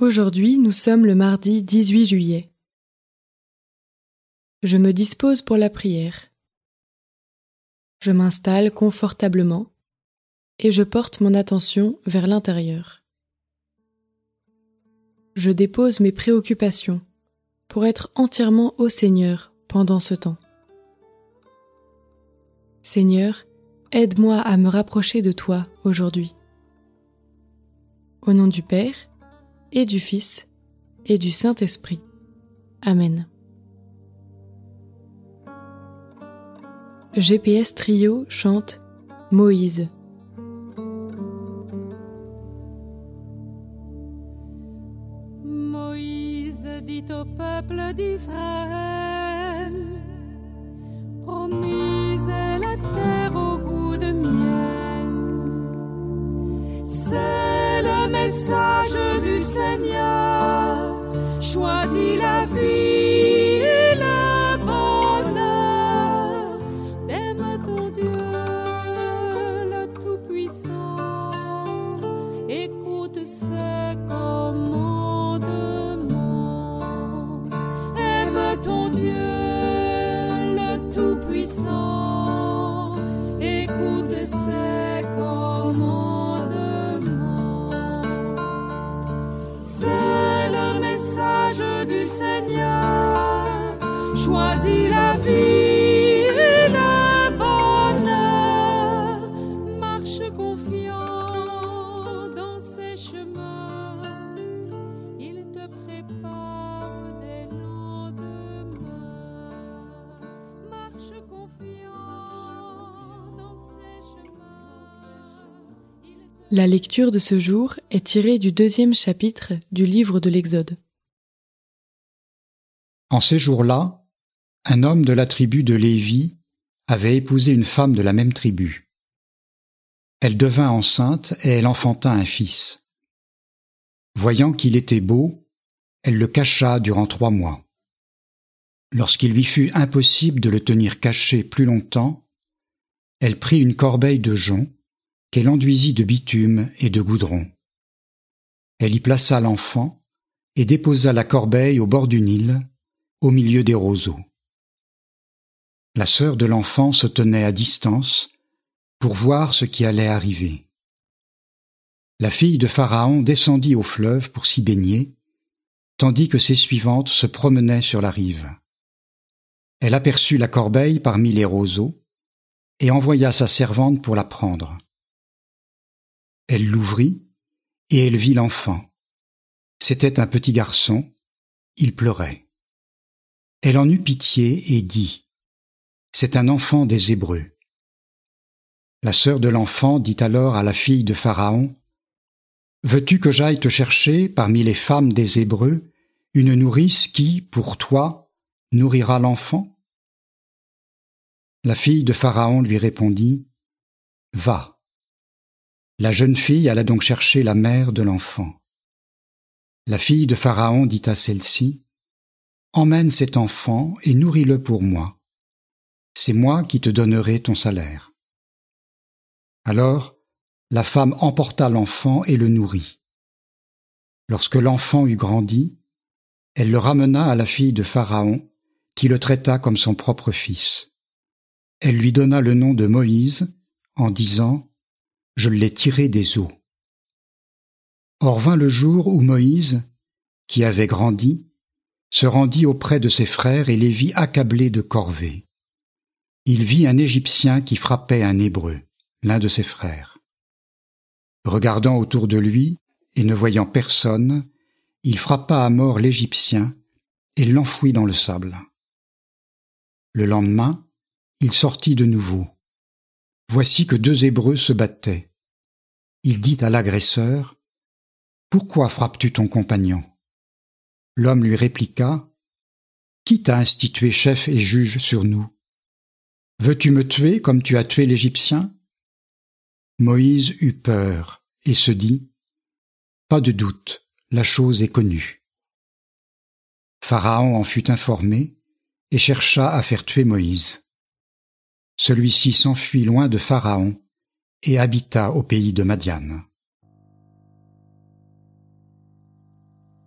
Aujourd'hui, nous sommes le mardi 18 juillet. Je me dispose pour la prière. Je m'installe confortablement et je porte mon attention vers l'intérieur. Je dépose mes préoccupations pour être entièrement au Seigneur pendant ce temps. Seigneur, aide-moi à me rapprocher de toi aujourd'hui. Au nom du Père, et du Fils, et du Saint-Esprit. Amen. GPS Trio chante Moïse. Moïse dit au peuple d'Israël: promise est la terre au goût de miel. C'est le message du Seigneur. Choisis la vie et le bonheur. Aime ton Dieu, le Tout-Puissant. Écoute ses commandements. Aime ton Dieu, le Tout-Puissant. Écoute ses commandements. C'est le message du Seigneur. Choisis la vie et le bonheur. Marche confiant dans ses chemins. Il te prépare des lendemains. Marche confiant dans ses chemins. La lecture de ce jour est tirée du 2e chapitre du livre de l'Exode. En ces jours-là, un homme de la tribu de Lévi avait épousé une femme de la même tribu. Elle devint enceinte et elle enfanta un fils. Voyant qu'il était beau, elle le cacha durant 3 mois. Lorsqu'il lui fut impossible de le tenir caché plus longtemps, elle prit une corbeille de jonc qu'elle enduisit de bitume et de goudron. Elle y plaça l'enfant et déposa la corbeille au bord du Nil, au milieu des roseaux. La sœur de l'enfant se tenait à distance pour voir ce qui allait arriver. La fille de Pharaon descendit au fleuve pour s'y baigner, tandis que ses suivantes se promenaient sur la rive. Elle aperçut la corbeille parmi les roseaux et envoya sa servante pour la prendre. Elle l'ouvrit et elle vit l'enfant. C'était un petit garçon, il pleurait. Elle en eut pitié et dit: « C'est un enfant des Hébreux. » La sœur de l'enfant dit alors à la fille de Pharaon: « Veux-tu que j'aille te chercher parmi les femmes des Hébreux une nourrice qui, pour toi, nourrira l'enfant ?» La fille de Pharaon lui répondit: « Va. » La jeune fille alla donc chercher la mère de l'enfant. La fille de Pharaon dit à celle-ci: « Emmène cet enfant et nourris-le pour moi. C'est moi qui te donnerai ton salaire. » Alors, la femme emporta l'enfant et le nourrit. Lorsque l'enfant eut grandi, elle le ramena à la fille de Pharaon, qui le traita comme son propre fils. Elle lui donna le nom de Moïse, en disant: « Je l'ai tiré des eaux. » Or vint le jour où Moïse, qui avait grandi, se rendit auprès de ses frères et les vit accablés de corvée. Il vit un Égyptien qui frappait un Hébreu, l'un de ses frères. Regardant autour de lui et ne voyant personne, il frappa à mort l'Égyptien et l'enfouit dans le sable. Le lendemain, il sortit de nouveau. Voici que 2 Hébreux se battaient. Il dit à l'agresseur: « Pourquoi frappes-tu ton compagnon ?» L'homme lui répliqua: « Qui t'a institué chef et juge sur nous? Veux-tu me tuer comme tu as tué l'Égyptien ?» Moïse eut peur et se dit: « Pas de doute, la chose est connue. » Pharaon en fut informé et chercha à faire tuer Moïse. Celui-ci s'enfuit loin de Pharaon et habita au pays de Madian.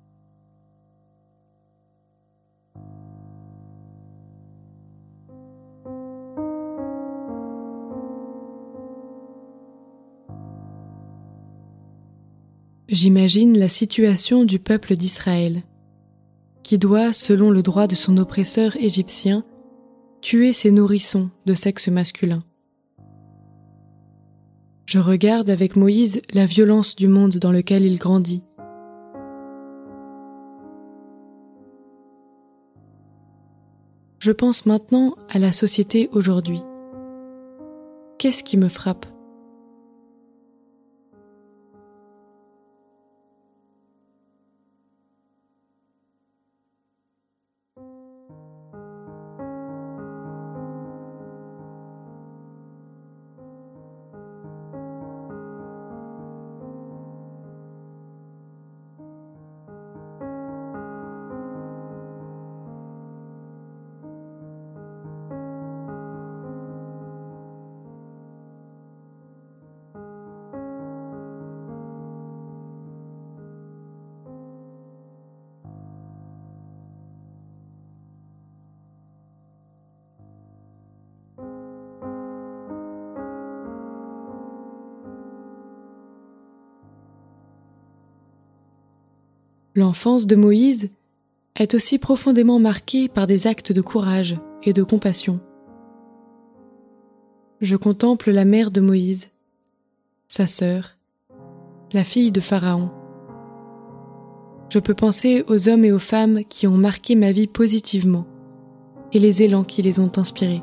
J'imagine la situation du peuple d'Israël, qui doit, selon le droit de son oppresseur égyptien, tuer ses nourrissons de sexe masculin. Je regarde avec Moïse la violence du monde dans lequel il grandit. Je pense maintenant à la société aujourd'hui. Qu'est-ce qui me frappe ? L'enfance de Moïse est aussi profondément marquée par des actes de courage et de compassion. Je contemple la mère de Moïse, sa sœur, la fille de Pharaon. Je peux penser aux hommes et aux femmes qui ont marqué ma vie positivement et les élans qui les ont inspirés.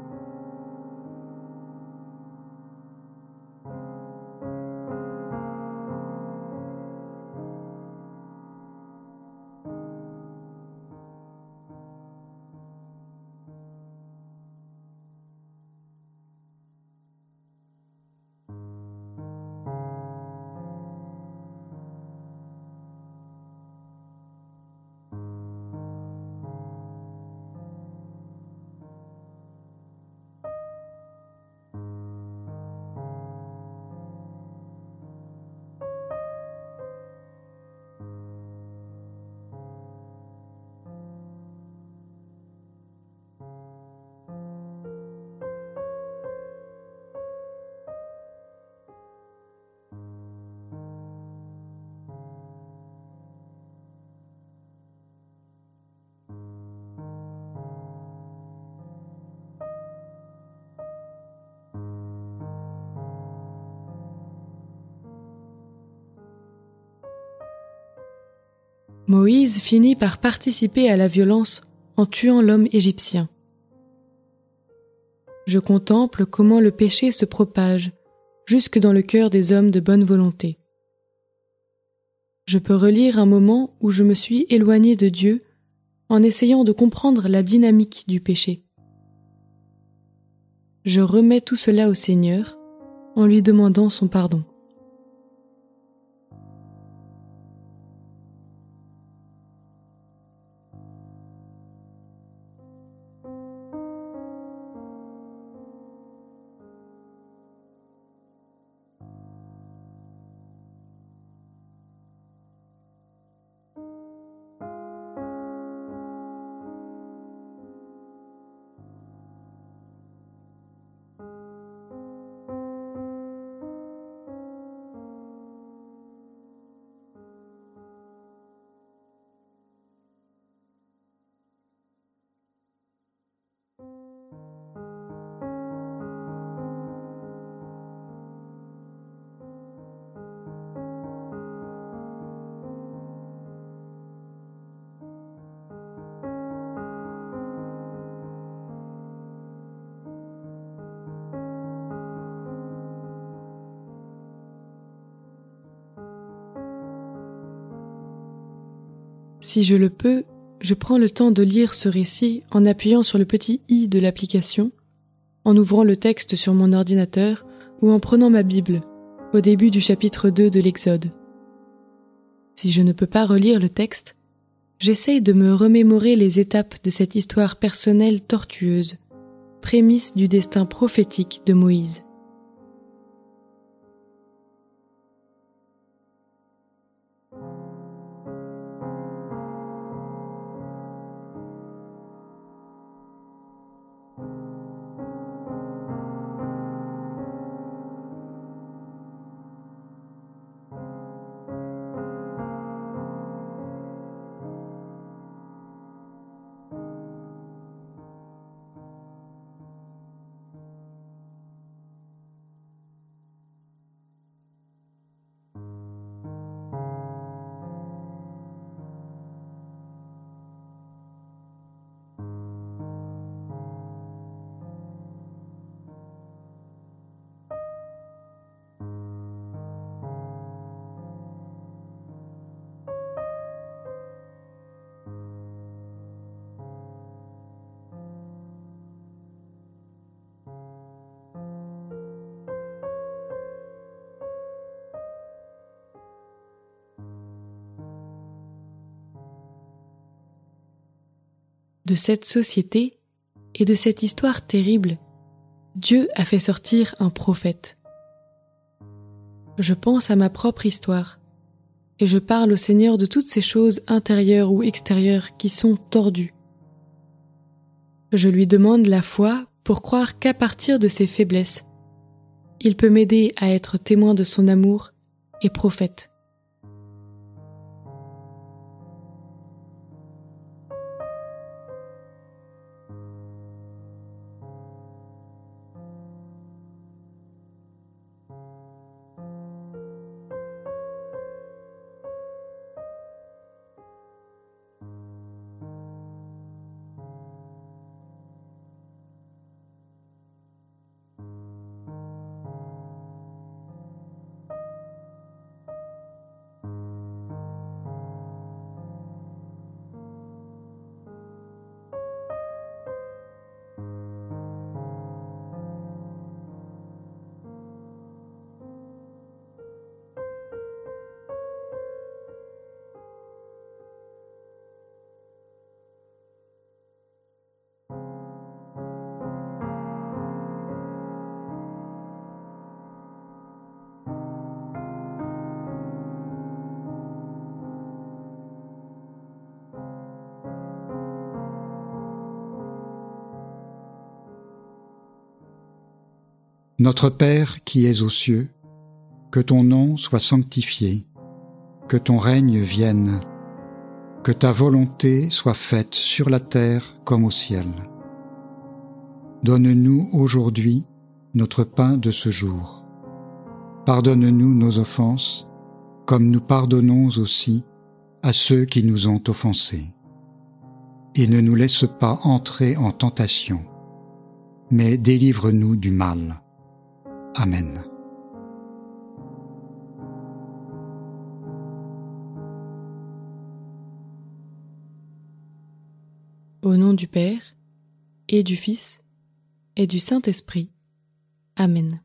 Moïse finit par participer à la violence en tuant l'homme égyptien. Je contemple comment le péché se propage jusque dans le cœur des hommes de bonne volonté. Je peux relire un moment où je me suis éloigné de Dieu en essayant de comprendre la dynamique du péché. Je remets tout cela au Seigneur en lui demandant son pardon. Si je le peux, je prends le temps de lire ce récit en appuyant sur le petit i de l'application, en ouvrant le texte sur mon ordinateur ou en prenant ma Bible, au début du chapitre 2 de l'Exode. Si je ne peux pas relire le texte, j'essaye de me remémorer les étapes de cette histoire personnelle tortueuse, prémisse du destin prophétique de Moïse. De cette société et de cette histoire terrible, Dieu a fait sortir un prophète. Je pense à ma propre histoire et je parle au Seigneur de toutes ces choses intérieures ou extérieures qui sont tordues. Je lui demande la foi pour croire qu'à partir de ses faiblesses, il peut m'aider à être témoin de son amour et prophète. Notre Père qui es aux cieux, que ton nom soit sanctifié, que ton règne vienne, que ta volonté soit faite sur la terre comme au ciel. Donne-nous aujourd'hui notre pain de ce jour. Pardonne-nous nos offenses, comme nous pardonnons aussi à ceux qui nous ont offensés. Et ne nous laisse pas entrer en tentation, mais délivre-nous du mal. Amen. Au nom du Père, et du Fils, et du Saint-Esprit. Amen.